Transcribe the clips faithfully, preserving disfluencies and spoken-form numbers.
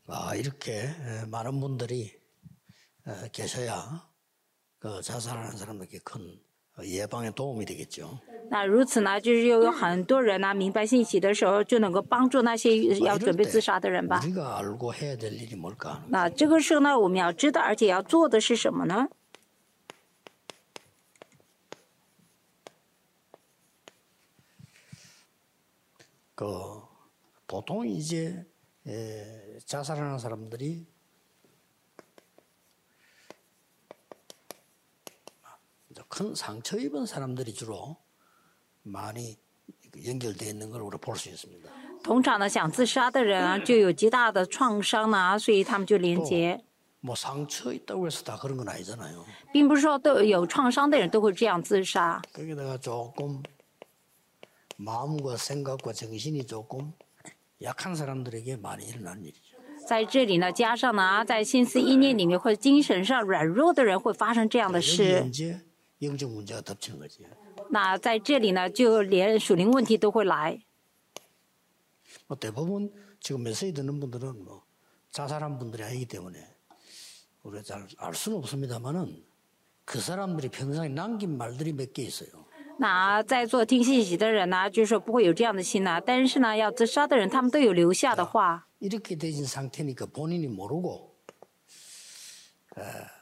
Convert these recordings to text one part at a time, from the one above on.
아, 이렇게 많은 분들이 계셔야 그 자살하는 사람들에게 큰 예방에 도움이 되겠죠. 那如此呢，就是又有很多人呢、啊、明白信息的时候，就能够帮助那些要准备自杀的人吧。 우리가 알고 해야 될 일이 뭘까? 那这个时候呢，我们要知道，而且要做的是什么呢？ 그 보통 이제 에, 자살하는 사람들이 큰 상처 입은 사람들이 주로 많이 연결되어 있는 걸 우리가 볼 수 있습니다. 通常呢，想自杀的人啊，就有极大的创伤呢，所以他们就连结。 뭐 상처 있다고 해서 다 그런 건 아니잖아요. 并不是说都有创伤的人都会这样自杀。 거기다가 조금 마음과 생각과 정신이 조금 약한 사람들에게 많이 일어나는 일이죠. 在这里呢，加上呢，在心思意念里面或者精神上软弱的人会发生这样的事。 이제 영적 문제가 덮치는 거지. 那在这里呢，就连属灵问题都会来。 뭐 대부분 지금 메시지 듣는 분들은 뭐 자살한 분들이 아니기 때문에 우리가 잘 알 수는 없습니다만은 그 사람들이 평생에 남긴 말들이 몇 개 있어요. 那在座听信息的人呢，就是说不会有这样的心呢，但是呢，要自杀的人，他们都有留下的话。 이렇게 되진 상태니까 본인이 모르고 에,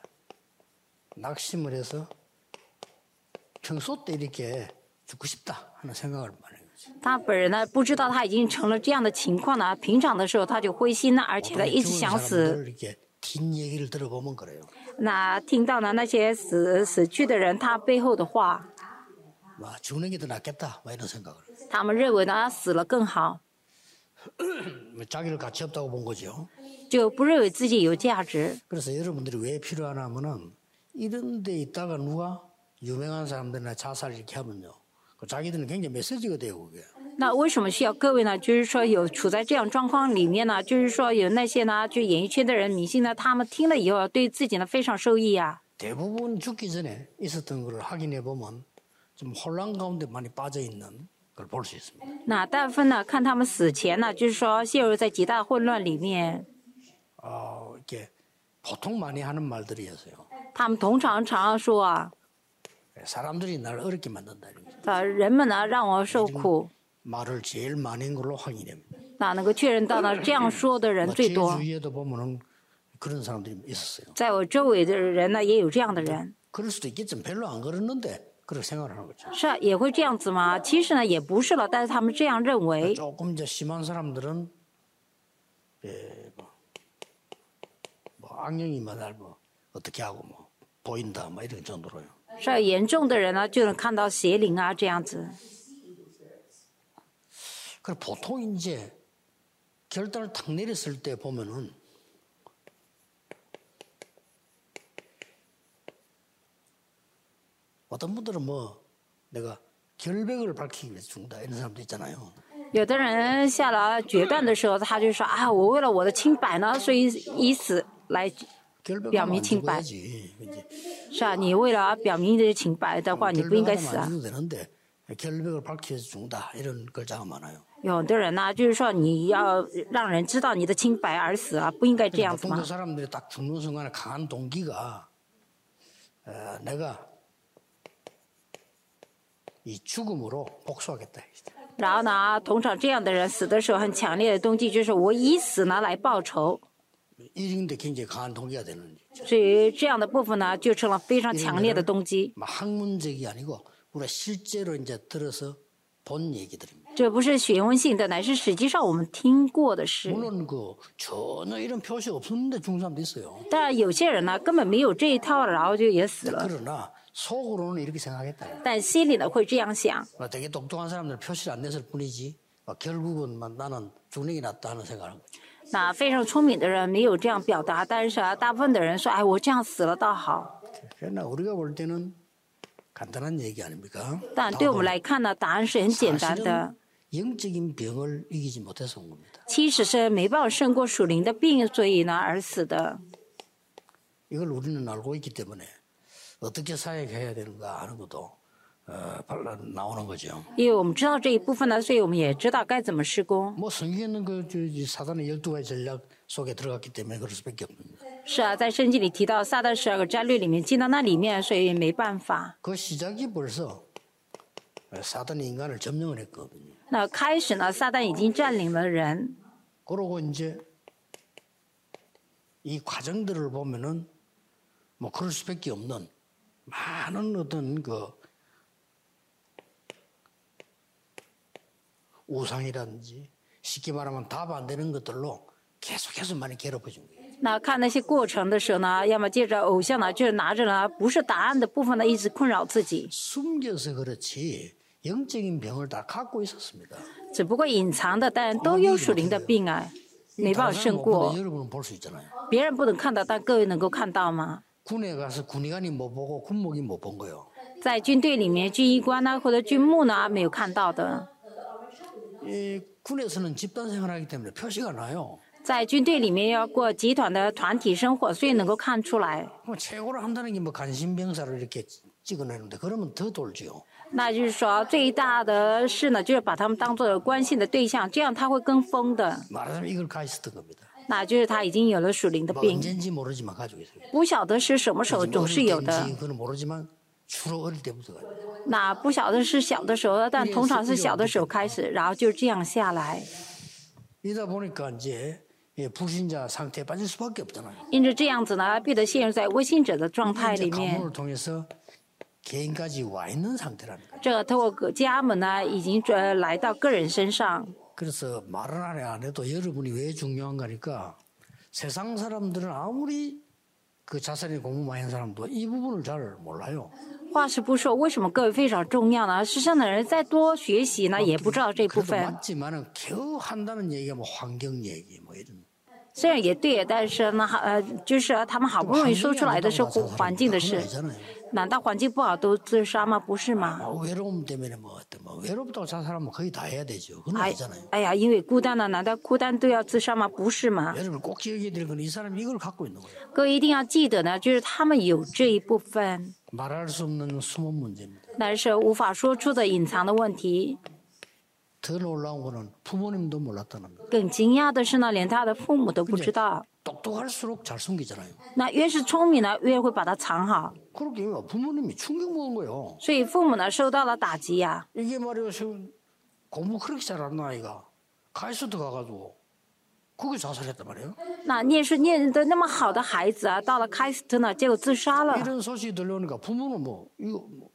낙심을 해서 평소 때 이렇게 죽고 싶다 하는 생각을 많이 해요. 他本人呢，不知道他已经成了这样的情况呢，平常的时候他就灰心呢，而且呢，一直想死。 이렇게 긴 얘기를 들어보면 그래요. 那听到呢那些死死去的人他背后的话， 와, 죽는 게 더 낫겠다, 뭐 이런 생각을. 他们认为呢死了更好， 자기를 가치 없다고 본 거죠. 就不认为自己有价值。 그래서 여러분들이 왜 필요하나 하면은 이런 데 있다가 누가 유명한 사람들이나 자살 이렇게 하면요. 그 자기들은 굉장히 메시지가 돼요, 그게. 那为什么需要各位呢？就是说有处在这样状况里面呢，就是说有那些呢，就演艺圈的人、明星呢，他们听了以后对自己呢非常受益啊。 대부분 죽기 전에 있었던 걸 확인해 보면 좀 혼란 가운데 많이 빠져 있는 걸 볼 수 있습니다. 那大部分呢，看他们死前呢，就是说陷入在极大混乱里面。 어, 이렇게 보통 많이 하는 말들이었어요. 他们通常常说啊， 사람들이 날 어렵게 만든다 이런 거죠. 呃，人们呢让我受苦。 말을 제일 많이 한 걸로 확인합니다. 那能够确认到呢，这样说的人最 제 多。 주위에도 보면은 그런 사람들이 있었어요. 在我周围的人呢，也有这样的人。 그럴 수도 있겠지만 별로 안 그랬는데 그렇게 생각을 하는 거죠. 是啊，也会这样子吗？其实呢，也不是了，但是他们这样认为。 조금 이제 심한 사람들은 예, 뭐, 뭐 악령이 날 뭐 어떻게 하고 뭐 보인다 뭐 이런 정도로요. 是啊，严重的人呢，就能看到邪灵啊这样子。 그 보통 이제 결단을 탁 내렸을 때 보면은 어떤 분들은 뭐 내가 결백을 밝히기 위해서 죽는다 이런 사람도 있잖아요. 有的人下了决断的时候，他就说啊，我为了我的清白呢，所以以死来表明清白。 是啊，你为了表明你的清白的话，你不应该死啊。 결백을 밝혀서 죽는다 이런 글자가 많아요. 有的人呢，就是说你要让人知道你的清白而死啊，不应该这样子 보통 吗 그 ？ 사람들이 딱 죽는 순간에 강한 동기가 어, 내가 이 죽음으로 복수하겠다. 然后呢，通常这样的人死的时候很强烈的动机就是我以死呢来报仇， 이런데 굉장히 강한 동기가 되는 거죠. 所以这样的部分呢就成了非常强烈的动机。 막 학문적이 아니고 우리가 실제로 이제 들어서 본 얘기들입니다. 这不是学问性的，乃是实际上我们听过的事。 물론 그 전혀 이런 표시 없었는데 죽은 사람도 있어요. 当然，有些人呢根本没有这一套，然后就也死了。 그러나 속으로는 이렇게 생각했다. 但心里呢会这样想。 되게 똑똑한 사람들은 표시를 안 냈을 뿐이지 결국은 나는 죽는 게 낫다 하는 생각을 한 거죠. 那非常聪明的人没有这样表达，但是啊，大部分的人说，哎，我这样死了倒好。 그러나 우리가 볼 때는 간단한 얘기 아닙니까? 但对我们来看呢，答案是很简单的。 영적인 병을 이기지 못해서 온 겁니다. 其实是没办法胜过属灵的病，所以呢而死的。 이걸 우리는 알고 있기 때문에 어떻게 사역해야 되는가 하는 것도 어, 발라 나오는 거죠. 因为我们知道这一部分呢，所以我们也知道该怎么施工。 뭐 성경에는 그 저, 이 사단의 열두 가지 전략 속에 들어갔기 때문에 그럴 수밖에 없습니다. 是啊，在圣经里提到撒旦十二个战略里面进到那里面，所以没办法。 그 시작이 벌써 사단이 인간을 점령을 했거든요. 那开始呢，撒旦已经占领了人。 그러고 이제 이 과정들을 보면은 뭐 그럴 수밖에 없는 많은 어떤 그 우상이라든지 쉽게 말하면 답 안 되는 것들로 계속해서 많이 괴롭혀준 거예요. 那看那些过程的时候呢，要么借着偶像呢，就是拿着呢不是答案的部分呢，一直困扰自己。 숨겨서 그렇지 영적인 병을 다 갖고 있었습니다. 只不过隐藏的，但都有属灵的病啊，没办法胜过。 여러분은 볼 수 있잖아요. 别人不能看到，但各位能够看到吗？ 군에 가서 군의관이 못 보고 군목이 못 본 거예요. 在军队里面，军医官呢或者军牧呢没有看到的。 이 군에서는 집단 생활하기 때문에 표시가 나요. 在军队里面要过集团的团体生活，所以能够看出来。 뭐 최고로 한다는 게 뭐 간신병사를 이렇게 찍어내는데 그러면 더 돌지요. 那就是说，最大的事呢，就是把他们当做关心的对象，这样他会跟风的。 말하자면 이걸 가있었던 겁니다. 那就是他已经有了属灵的 뭐 病， 언젠지 모르지만 가지고 있어요. 不晓得是什么时候，总是有的。 어릴 때인지 그건 모르지만 주로 어릴 때부터 가요. 那不晓得是小的时候，但通常是小的时候开始，然后就这样下来。 이러다 보니까 이제 예, 불신자 상태에 빠질 수밖에 없잖아요. 因着这样子呢，必得陷入在未信者的状态 이제 里面。 가문을 통해서 개인까지 와 있는 상태라는 거예요. 这个透过个家门呢，已经呃来到个人身上。 그래서 말은 안 해, 안 해도 여러분이 왜 중요한 거니까 세상 사람들은 아무리 그 자살에 공부 많이 한 사람도 이 부분을 잘 몰라요. 话是不说，为什么各位非常重要呢？世上的人再多学习呢，也不知道这部 그래도 分。 맞지만은 겨우 한다는 얘기가 뭐 환경 얘기 뭐 이런. 虽然也对，但是呢，呃，就是他们好不容易说出来的是环境的事， 难道环境不好都自杀吗？不是吗？ 뭐 외로움 때문에 뭐 어때 뭐 외롭다고 자살하면 거의 다 해야 되죠. 그건 哎 아니잖아요. ， 哎呀，因为孤单呢，难道孤单都要自杀吗？不是吗？ 여러분 꼭 기억해야 될 건 이 사람이 이걸 갖고 있는 거예요. 各位一定要记得呢，就是他们有这一部分， 말할 수 없는 숨은 문제입니다. 那是无法说出的隐藏的问题。 더 놀라운 거는 부모님도 몰랐다는 거. 更惊讶的是呢，连他的父母都不知道。 똑똑할수록 잘 숨기잖아요. 那越是聪明呢，越会把它藏好。 그렇게 부모님이 충격 먹은 거예요. 所以父母呢受到了打击呀、 이게 말이야 지금 공부 그렇게 잘하는 아이가 카이스트 가가지고 그게 자살했단 말이에요. 那念书念的那么好的孩子啊，到了开斯特呢，结果自杀了。 이런 소식이 들려오니까 부모는 뭐 이거 뭐,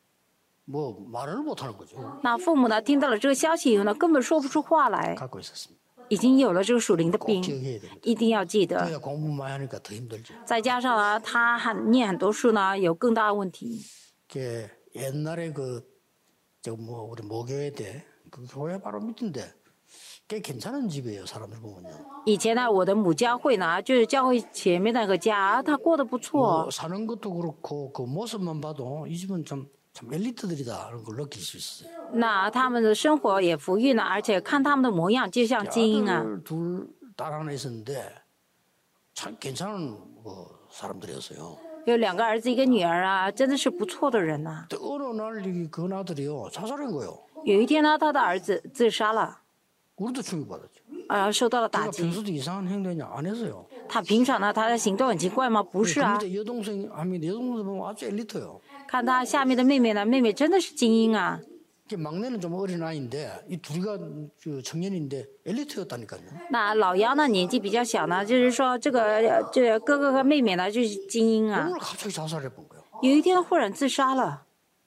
뭐 말을 못하는 거죠. 那父母呢听到了这个消息以后呢，根本说不出话来， 갖고 있었습니다. 已经有了这个属灵的 꼭 病， 기억해야 됩니다. 一定要记得。 그래야 공부 많이 하니까 더 힘들죠. 再加上呢，他很念很多书呢，有更大的问题。 그 옛날에 그저 뭐 우리 모교회 때그 교회 바로 밑인데 꽤 괜찮은 집이에요. 사람들 보면요. 以前呢，我的母教会呢，就是教会前面那个家，他过得不错 뭐 ， 사는 것도 그렇고 그 모습만 봐도 이 집은 참, 참 엘리트들이다라는 걸 느낄 수 있어요. 那他们的生活也富裕呢，而且看他们的模样就像精英啊。 아들 둘딸 하나 있었는데 참 괜찮은 뭐 사람들이었어요. 有两个儿子一个女儿啊，真的是不错的人呐、 근데 어느 날 이 그 아들이요 자살한 거예요. 有一天呢，他的儿子自杀了， 우리도 충격받았죠. 呃，受到了打 제가 击。 평소도 이상한 행동이 안 했어요. 他平常呢，他的行动很奇怪吗？不是啊， 근데 여동생 하면 여동생 보면 아주 엘리트요. 看他下面的妹妹呢，妹妹真的是精英啊。 이게 막내는 좀 어린 아이인데 이 둘이가 저 청년인데 엘리트였다니까요. 那老幺呢，年纪比较小呢，就是说这个呃这个哥哥和妹妹呢，就是精英啊。 오늘 갑자기 자살해 본 거예요. 有一天忽然自杀了，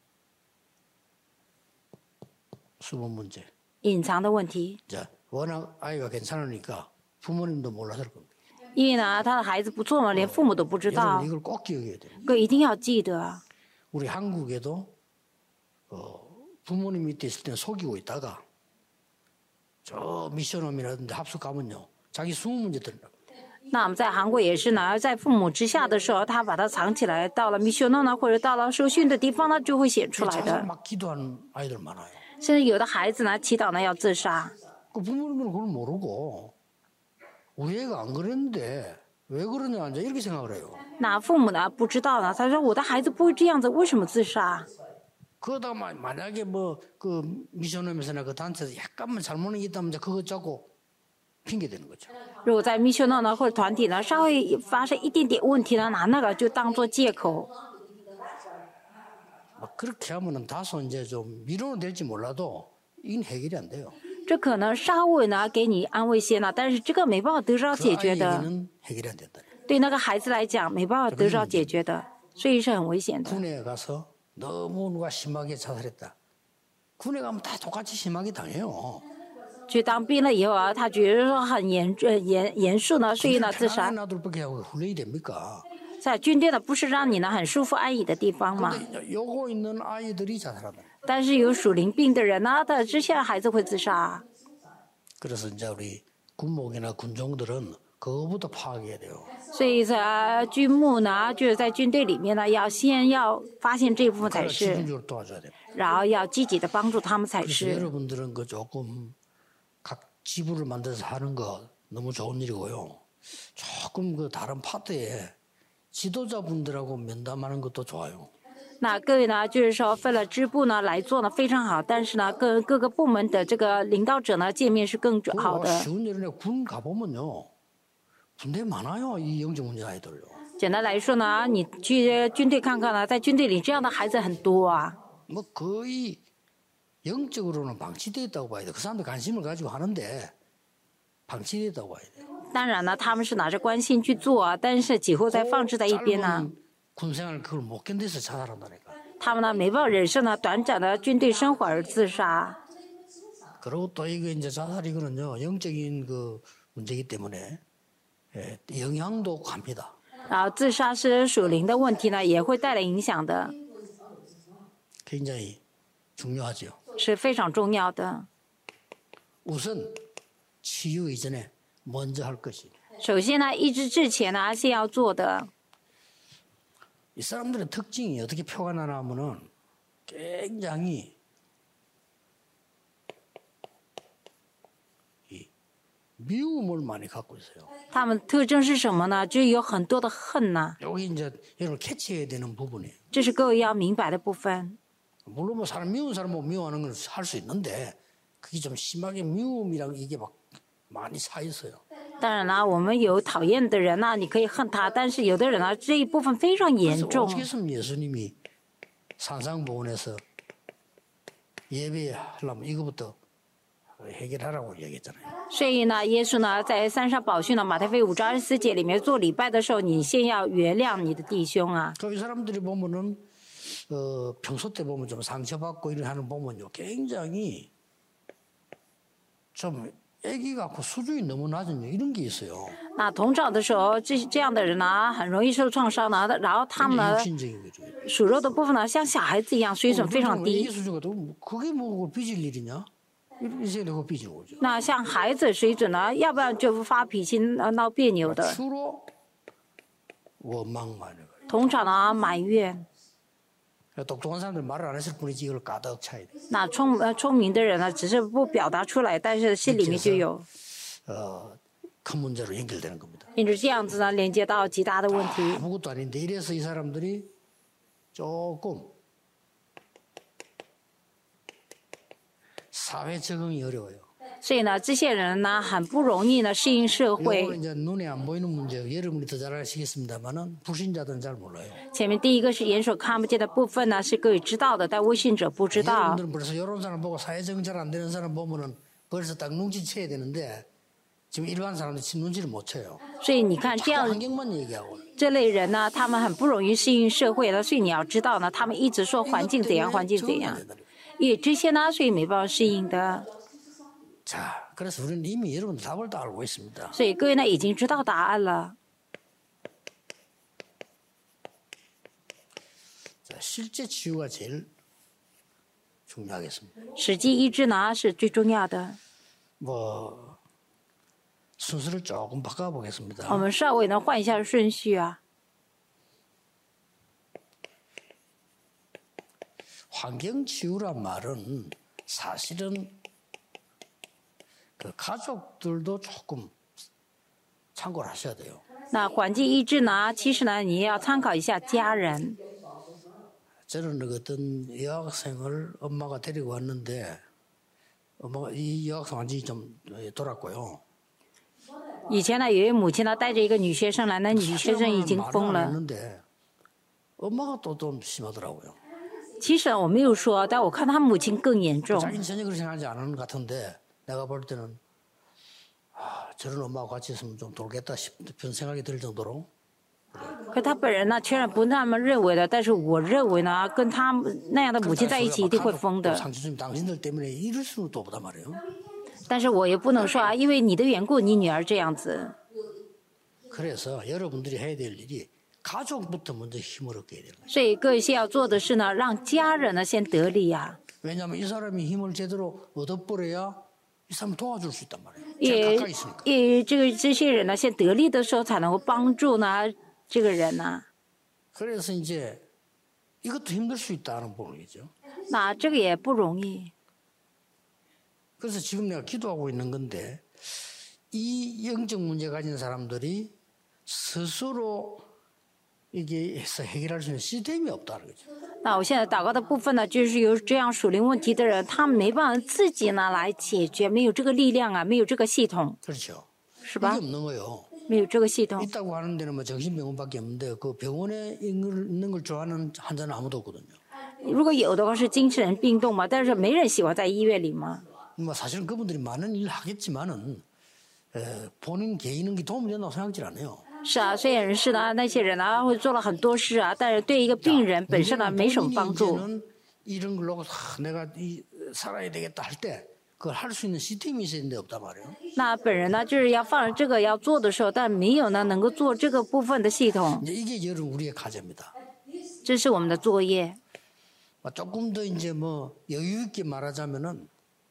수분 문제. 隐藏的问题。 자, 워낙 아이가 괜찮으니까 부모님도 몰라서 그럴 겁니다. 因为呢，他的孩子不错嘛，连父母都不知道 여러분 。 이걸 꼭 기억해야 돼요. 各位一定要记得啊。 우리 한국에도 어, 부모님 밑에 있을 때는 속이고 있다가 저 미션홈이라든지 합숙 가면요 자기 숨은 문제 들으라고. 那我们在韩国也是呢，在父母之下的时候，他把它藏起来，到了密修诺呢，或者到了受训的地方呢，就会显出来 자살 的。 막 기도하는 아이들 많아요. 甚至有的孩子呢，祈祷呢要自杀。 그 부모님은 그걸 모르고 우리 애가 안 그랬는데 왜 그러냐 이제 이렇게 생각을 해요. 那父母呢不知道呢，他说我的孩子不会这样子，为什么自杀？ 그러다 마- 만약에 뭐 그 미션홈에서나 그 단체에서 약간만 잘못이 있다면 이제 그거 잡고 핑계 대는 거죠. 如果在密修呢呢或者团体呢稍微发生一点点问题呢，拿那个就当做借口。 막 그렇게 하면은 다소 이제 좀 미로는 될지 몰라도 이건 해결이 안 돼요. 这可能稍微呢给你安慰些呢，但是这个没办法得到 그 解决的， 아이에게는 해결이 안 된다. 对那个孩子来讲没办法得到解决的，所以是很危险的。 군에 가서 너무 누가 심하게 자살했다. 군에 가면 다 똑같이 심하게 당해요. 去当兵了以后啊，他觉得说很严呃严严肃呢，所以呢自 편안하게 杀。 놔둘 밖에 하고 훈련이 됩니까? 在军队呢不是让你呢很舒服安逸的地方嘛， 근데 요거 있는 아이들이 자살한다. 但是有属灵病的人呢，他这些孩子会自杀。 그래서 이제 우리 군목이나 군종들은 그거부터 파악해야 돼요. 所以在军牧呢，就是在军队里面呢，要先要发现这一部分才 그래서 是， 집중적으로 도와줘야 돼요. 然后要积极的帮助他们才 그래서 是。 여러분들은 그 조금 각 지부를 만들어서 하는 거 너무 좋은 일이고요. 조금 그 다른 파트에 지도자분들하고 면담하는 것도 좋아요. 那各位呢，就是说分了支部呢来做呢非常好，但是呢，跟各个部门的这个领导者呢见面是更好 그거 的。 쉬운 일이네. 군 가보면요. 군대 많아요. 이 영적 문제 아이들요. 简单来说呢，你去军队看看呢，在军队里这样的孩子很多啊。 뭐 거의 영적으로는 방치되어 있다고 봐야 돼. 그 사람들 관심을 가지고 하는데 방치되어 있다고 봐야 돼. 当然呢，他们是拿着关心去做啊，但是几乎在放置在一边呢。 짧은 군생활 그걸 못 견뎌서 자살한다니까. 他们呢没办法忍受呢短暂的军队生活而自杀。 그리고 또 이거 이제 자살 이거는요 영적인 그 문제이기 때문에 예, 영향도 갑니다. 然后自杀是属灵的问题呢，也会带来影响的， 굉장히 중요하죠. 是非常重要的。 우선 치유 이전에 먼저 할 것이. 首先呢，医治之前呢，先要做的。 이 사람들의 특징이 어떻게 표가 나냐면은 굉장히 이 미움을 많이 갖고 있어요. 他们特征是什么呢？就是有很多的恨呐、 여기 이제 여러분 캐치해야 되는 부분이에요. 这是各位要明白的部分。 물론 뭐 사람 미운 사람 뭐 미워하는 건 할 수 있는데 그게 좀 심하게 미움이랑 이게 막 많이 차 있어요. 当然啦，我们有讨厌的人呐、你可以恨他，但是有的人呢，这一部分非常严 그래서 重。 어떻게 했으면 예수님이 산상보원에서 예배하려면 이거부터 해결하라고 얘기했잖아요. 所以呢，耶稣呢在山上宝训呢马太福音五章二十四节里面做礼拜的时候，你先要原谅你的弟兄啊。 그 이 사람들이 보면은 어, 평소 때 보면 좀 상처받고 이런 하는 보면요 굉장히 좀 애기 같고 수준이 너무 낮은 이런 게 있어요. 那同长的时候，这这样的人呢，很容易受创伤呢。然后他们 굉장히 呢， 육신적인 거죠. 属肉的部分呢，像小孩子一样，水准非常 애기 低。 수준 같은 거 그게 뭐 빚을 일이냐? 이제 내가 빚을 오죠. 那像孩子水准呢，要不然就发脾气、呃闹别扭的。 주로 원망만 해요. 通常呢，埋怨。 똑똑한 사람들 말을 안 했을 뿐이지 이걸 가득 차야 돼. 那聪呃聪明的人呢，只是不表达出来，但是心里面就有。 어, 큰 문제로 연결되는 겁니다. 因此这样子呢，连接到极大的问题。 아무것도 아닌데 이래서 이 사람들이 조금 사회 적응이 어려워요. 所以呢，这些人呢，很不容易呢适应社 이거 会。 이제 눈에 안 보이는 문제, 여러분이 더 잘 아시겠습니다만은 불신자들은 잘 몰라요. 前面第一个是眼所看不见的部分呢，是各位知道的，但微信者不知道。 여러분들은 벌써 이런 사람 보고 사회 적응 잘 안 되는 사람 보면은 벌써 딱 눈치채야 되는데 지금 일반 사람들 눈치를 못 채요. 所以你看这 자꾸 样 환경만 얘기하고. 这类人呢，他们很不容易适应社会的，所以你要知道呢，他们一直说环境怎样，环境怎样，因为这些呢，所以没办法适应的。 자, 그래서 우리는 이미 여러분들 답을 다 알고 있습니다. 所以各位呢，已经知道答案了。 자, 실제 치유가 제일 중요하겠습니다. 实际医治呢是最重要的。 뭐 순서를 조금 我 바꿔보겠습니다. 们稍微呢换一下顺序啊。 환경 치유란 말은 사실은 그 가족들도 조금 참고를 하셔야 돼요. 那环境医治呢，其实呢，你也要参考一下家人。 저는 그 어떤 여학생을 엄마가 데리고 왔는데 엄마가 이 여학생 완전히 좀 돌았고요. 以前呢，有一位母亲呢带着一个女学生来，那女学生已经 말은 疯 안 了。 했는데 엄마가 또 좀 심하더라고요. 其实我没有说，但我看他母亲更严重。 자기는 전혀 그렇게 생각하지 않은 것 같은데 내가 볼 때는 아, 저런 엄마하고 같이 있으면 좀 돌겠다 싶은 생각이 들 정도로 可他本人呢，虽然不那么认为的，但是我认为呢，跟他那样的母亲在一起一定会疯的。 상처 당신들 때문에 이럴 수는 또 없단 말이에요. 但是我也不能说啊，因为你的缘故，你女儿这样子。 그래서 여러분들이 해야 될 일이 가족부터 먼저 힘을 얻게 해야 되는 거예요. 所以各位需要做的是呢，让家人呢先得力呀、 왜냐하면 이 사람이 힘을 제대로 얻어버려야 이 사람 도와줄 수 있단 말이에요. 也 제일 가까이 있으니까. 也这个这些人呢，先得力的时候，才能够帮助呢这个人呢。 그래서 이제 이것도 힘들 수 있다는 부분이죠. 那这个也不容易。 그래서 지금 내가 기도하고 있는 건데 이 영적 문제 가진 사람들이 스스로 이게 해서 해결할 수 있는 시스템이 없다는 거죠. 那我现在祷告的部分呢，就是有这样属灵问题的人，他没办法自己呢来解决，没有这个力量啊，没有这个系统， 그렇죠. 是 이게 吧？ 없는 거예요. 没有这个系统。 있다고 하는 데는 뭐 정신병원밖에 없는데 그 병원에 있는 걸 좋아하는 환자는 아무도 없거든요. 如果有的话是精神病动嘛，但是没人喜欢在医院里嘛。 뭐 사실은 그분들이 많은 일을 하겠지만은 에, 본인 개인은 도움이 된다고 생각질 않아요. 是啊，虽然是呢，那些人呢会做了很多事啊，但是对一个病人本身呢没什么帮助。 이제는 이런 걸 놓고 아, 내가 이, 살아야 되겠다 할 때 그걸 할 수 있는 시스템이 있어야 되는데 없단 말이에요. 那本人呢就是要放着这个要做的时候，但没有呢能够做这个部分的系统， 이제 이게 여러분 우리의 과제입니다. 这是我们的作业。 뭐 조금 더 이제 뭐 여유 있게 말하자면은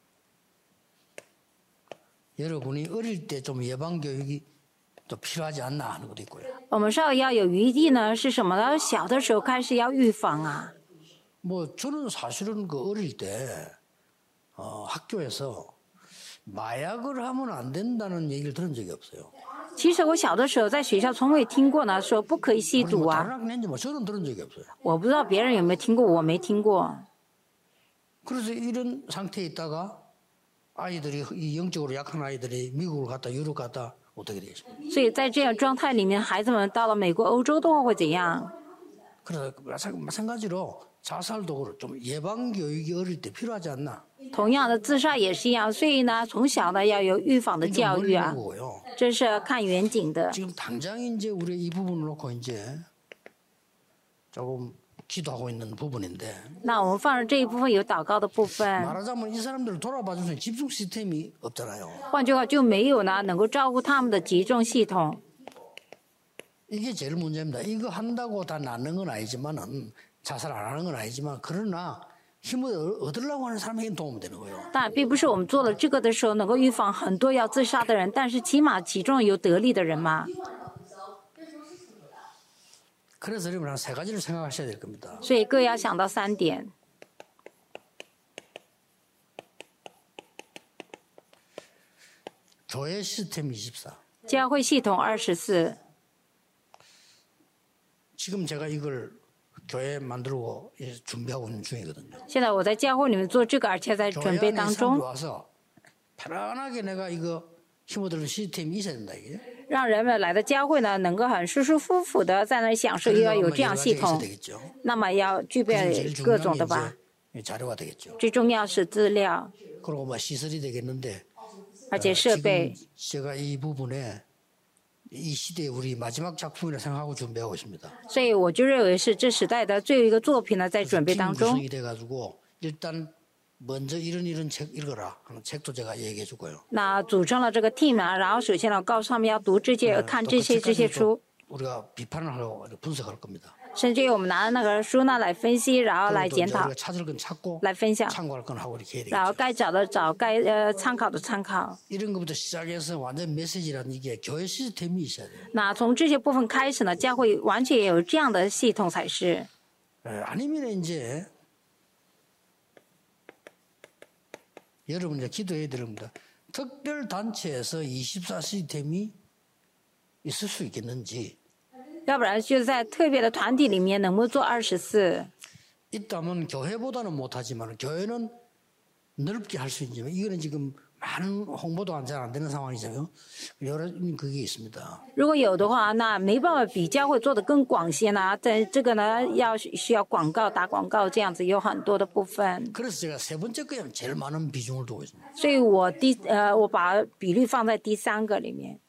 여러분이 어릴 때 좀 예방 교육이 또 필요하지 않나 하는 것도 있고요. 我们稍微要有余地呢，是什么呢？小的时候开始要预防啊。 뭐 저는 사실은 그 어릴 때 어, 학교에서 마약을 하면 안 된다는 얘기를 들은 적이 없어요. 其实我小的时候在学校从未听过呢，说不可以吸 우리 毒 뭐 啊。 다른 학년인지 뭐 저는 들은 적이 없어요. 我不知道别人有没有听过，我没听过。 그래서 이런 상태에 있다가 아이들이 이 영적으로 약한 아이들이 미국을 갔다 유럽 갔다 어떻게 되겠습니까? 所以在这样状态里面，孩子们到了美国、欧洲的话会怎样？ 그래서 마찬- 마찬가지로 자살도 그렇고 좀 예방 교육이 어릴 때 필요하지 않나? 同样的，自杀也是一样。所以呢，从小呢要有预防的 좀 教育 멀리 啊， 보고요. 这是看远景的。 지금 당장 이제 우리 이 부분을 놓고 이제 조금 기도하고 있는 부분인데 那我们放着这一部分有祷告的部分， 말하자면 이 사람들을 돌아봐 줄 수 있는 집중 시스템이 없잖아요. 换句话就没有呢能够照顾他们的集中系统。 이게 제일 문제입니다. 이거 한다고 다 낫는 건 아니지만은 자살 안 하는 건 아니지만 그러나 힘을 얻으려고 하는 사람에게 도움이 되는 거예요. 但并不是我们做了这个的时候能够预防很多要自杀的人，但是起码其中有得力的人嘛。 그래서 여러분 한 세 가지를 생각하셔야 될 겁니다. 所以各位要想到三点。 교회 시스템 이십사. 教会系统二十四， 지금 제가 이걸 교회 만들고 이제 준비하고 있는 중이거든요. 现在我在教会里面做这个，而且在 교회 准备 안에 当 사람들이 中， 와서 편안하게 내가 이거 힘얻는 시스템이 있어야 된다 이게. 让人们来的教会呢能够很舒舒服服的在那里享受，又要有这样系 있어야 统， 되겠죠. 那么要具 그게 备 제일 各 중요한 种 게 的吧。 이제 자료가 되겠죠. 最重要是资料， 그리고 뭐 시설이 되겠는데 而且设 지금 备。 제가 이 부분에 이 시대에 우리 마지막 작품이라 생각하고 준비하고 있습니다. 所以我就认为是这时代的最后一个作品呢，在准备 팀 当中。 구성이 돼가지고 일단 먼저 이런 이런 책 읽어라 하는 책도 제가 얘기해 주고요. 那组成了这个 team 啊，然后首先呢告诉他们要读这些、看 또 这 그 些这些 책까지도 书， 우리가 비판을 하고 분석할 겁니다. 甚至于我们拿那个书呢来分析，然后来 그리고 또 检 이제 讨 우리가 ， 찾을 건 찾고 来分享， 참고할 건 하고 이렇게 해야 然后 되겠죠. 该找的找，该呃参考的参考。 이런 것부터 시작해서 완전 메시지라는 이게 교회 시스템이 있어야 돼요. 那从这些部分开始呢，教会完全也有这样的系统才是。 에, 아니면 이제 여러분 이제 기도해야 됩니다. 특별 단체에서 이십사 시스템이 있을 수 있겠는지. 要不然就在特别的团体里面能不能做二十四？ 있다면 교회보다는 못하지만 교회는 넓게 할 수 있지만 이거는 지금 많은 홍보도 잘 안 되는 상황이잖아요. 여러 그게 있습니다. 如果有的话，那没办法比教会做得更广些呢。在这个呢，要需要广告、打广告这样子，有很多的部分。 그래서 제가 세 번째 거에 제일 많은 비중을 두고 있습니다. 所以我第呃，我把比率放在第三个里面。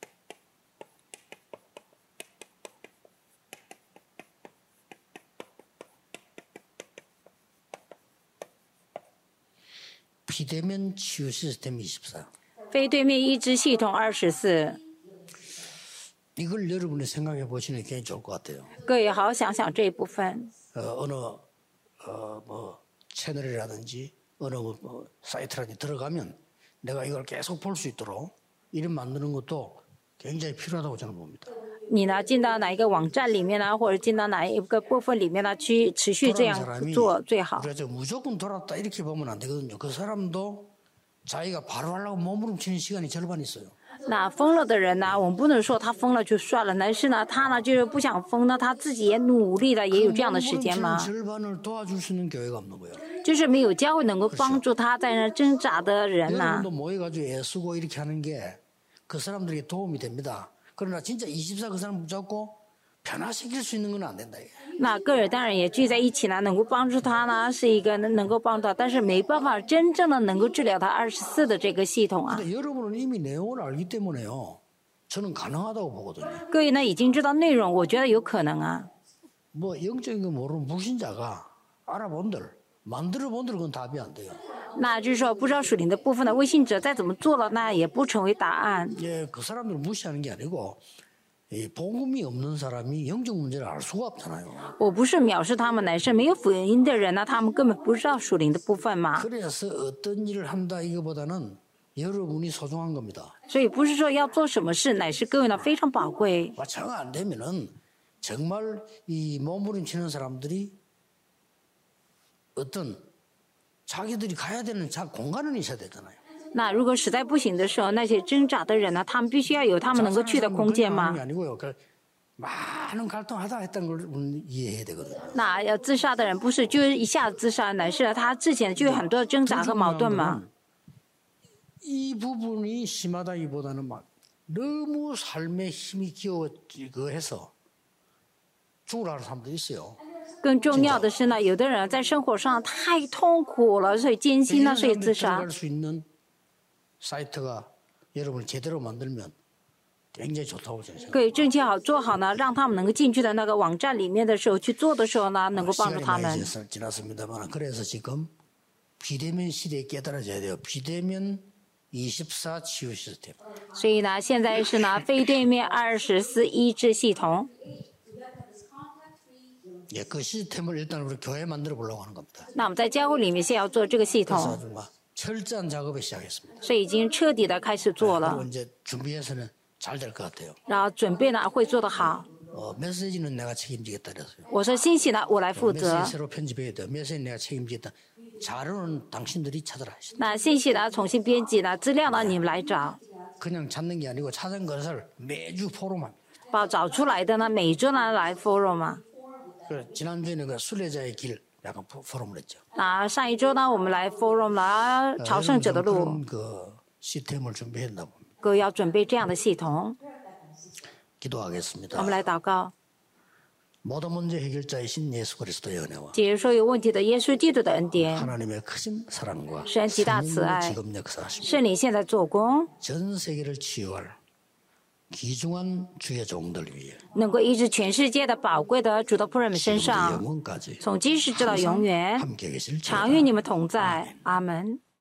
비대면 치유 시스템 이십사. 非对面医治系统二十四， 이걸 여러분이 생각해 보시는 게 굉장히 좋을 것 같아요. 各位好好想想这一部分。 어, 어느 어, 뭐 채널이라든지 어느 뭐 사이트라든지 들어가면 내가 이걸 계속 볼 수 있도록 이름 만드는 것도 굉장히 필요하다고 저는 봅니다. 你呢，进到哪一个网站里面呢，或者进到哪一个部分里面呢，去持续这样做最好。 그래서 무조건 돌았다 이렇게 보면 안 되거든요. 그 사람도 자기가 바로 하려고 몸부림치는 시간이 절반 있어요. 那疯了的人呢，我们不能说他疯了就算了，但是呢，他呢就是不想疯呢，他自己也努力了，也有这样的时间吗？ 절반을 도와줄 수 있는 교회가 없는 거예요. 就是没有教会能够帮助他在那挣扎的人呢。 여러분도 모여가지고 애쓰고 이렇게 하는 게 그 사람들에게 도움이 됩니다. 그러나 진짜 이십사 그 사람 붙잡고 변화시킬 수 있는 건 안 된다. 那个人当然也聚在一起呢，能够帮助他呢，是一个能能够帮助他，但是没办法真正的能够治疗他二十四的这个系统啊。 근데 여러분은 이미 내용을 알기 때문에요. 저는 가능하다고 보거든요. 各位呢已经知道内容，我觉得有可能啊。 뭐 영적인 거 모르는 불신자가 알아본들 만들어 본들 그건 답이 안 돼요. 那就是说，不知道属灵的部分的微信者再怎么做了，那也不成为答案。 예, 그 사람들을 무시하는 게 아니고 이 복음이 없는 사람이 영적 문제를 알 수가 없잖아요. 我不是藐视他们，乃是没有福音的人呢，他们根本不知道属灵的部分嘛。 그래서 어떤 일을 한다 이거보다는 여러분이 소중한 겁니다. 所以不是说要做什么事，乃是各位呢非常宝贵。 정 안 되면은 정말 이 몸부림치는 사람들이 어떤 자기들이 가야 되는 자 공간은 있어야 되잖아요. 那如果实在不行的时候，那些挣扎的人呢，他们必须要有他们能够去的空间嘛。 게 아니고요. 그 많은 갈등하다 했던 걸 우리는 이해해야 되거든요. 那要自杀的人不是就是一下子自杀，乃是他之前就有很多的挣扎和矛盾嘛。 이 부분이 심하다기보다는 막 너무 삶에 힘이 기어 그 해서 죽으라는 사람도 있어요. 更重要的是呢，有的人在生活上太痛苦了，所以艰辛了，所以自杀。 들어갈 수 있는 사이트가 여러분을 제대로 만들면 굉장히 좋다고 저는 생각합니다. 可以正确好做好呢，让他们能够进去的那个网站里面的时候去做的时候呢，能够帮助 시간이 他 많이 们。 지났- 지났습니다만 그래서 지금 비대면 시대에 깨달아져야 돼요. 비대면 이십사 치유 시스템. 所以呢，现在是呢非对面二十四医治系统。 예, 그 시스템을 일단 우리 교회에 만들어 보려고 하는 겁니다. 那我们在教会里面先要做这个系 그래서 统， 아주 막 철저한 작업을 시작했습니다. 所以已经彻底的开始做 그리고 了， 이제 준비해서는 잘 될 것 같아요. 然后准备呢会做得好。 어, 메시지는 내가 책임지겠다 그랬어요. 我说信息呢我来负责， 메시지 새로 편집해야 돼요. 메시지 내가 책임지겠다. 자료는 당신들이 찾아라. 那信息呢重新编辑呢，资料呢你们来找， 그냥 찾는 게 아니고 찾은 것을 매주 포럼합니다. 把找出来的呢每周呢来 forum 嘛。 그 지난주에는 그 순례자의 길 약간 포- 포럼을 했죠. 那上一周呢我们来 forum 了朝圣者的路， 그런 그 시스템을 준비했나 봅니다. 各位要准备这样的系统。 기도하겠습니다. 我们来祷告， 모든 문제 해결자이신 예수 그리스도의 은혜와 解决所有问题的耶稣基督的恩典， 하나님의 크신 사랑과 神极大慈 성령의 爱， 지금 역사하십니다. 圣灵现在做工， 전 세계를 치유할 귀중한 주의 종들 위해 能够医治全世界的宝贵的主的仆人们身 지금부터 上， 영원까지 从今时直到永远， 함께 계실 常 줄 与你们同在。阿门。